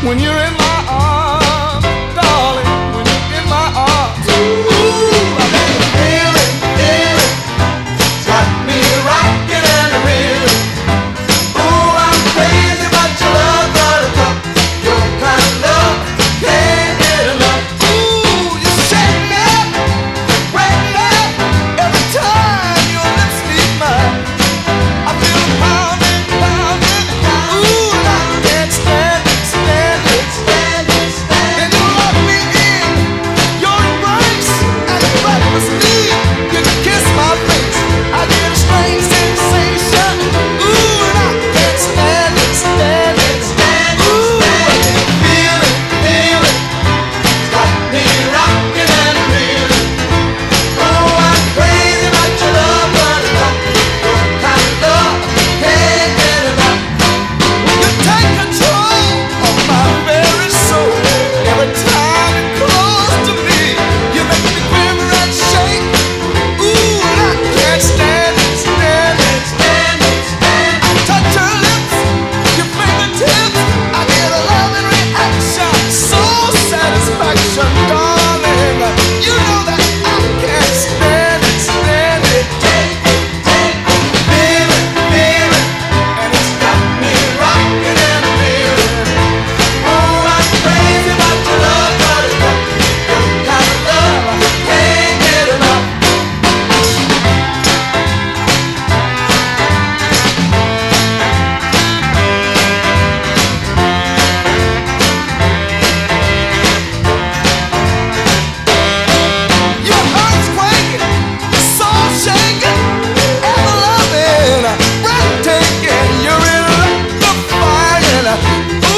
when you're in my arms, darling, when you're in my arms. Ooh, I got the feeling, got me rocking and reeling. Ooh, I'm crazy about your love, buttercup. Your kind of love, can't get enough. Ooh, you shake me up, wake me up every time your lips meet mine. I feel a pounding, pounding, ooh, and I can't stand it, stand it, stand it, stand it. And you lock me in your embrace and breakfast meat. You can kiss my face, I get a strange sensation. Ooh, and I can't stand it, stand it, stand it. Ooh, I can feel it, got me rocking and reeling. Oh, I'm crazy about your love, buttercup. Your kind of love, can't get enough. You take control of my very soul. Every time you're close to me, you make me quiver and shake. Ooh, and I can't stand it, stand it, stand it, stand it. I touch your lips, your fingertips, I get a loving reaction, soul satisfaction, darling. You know that I can't stand it, stand it. Take it, feel it, and it's got me rocking and reeling. Oh, I'm crazy about your love, buttercup. Your kind of love, can't get enough. Your heart's quaking, soul shaking, ever loving, breathtaking. You're electrifying. Ooh,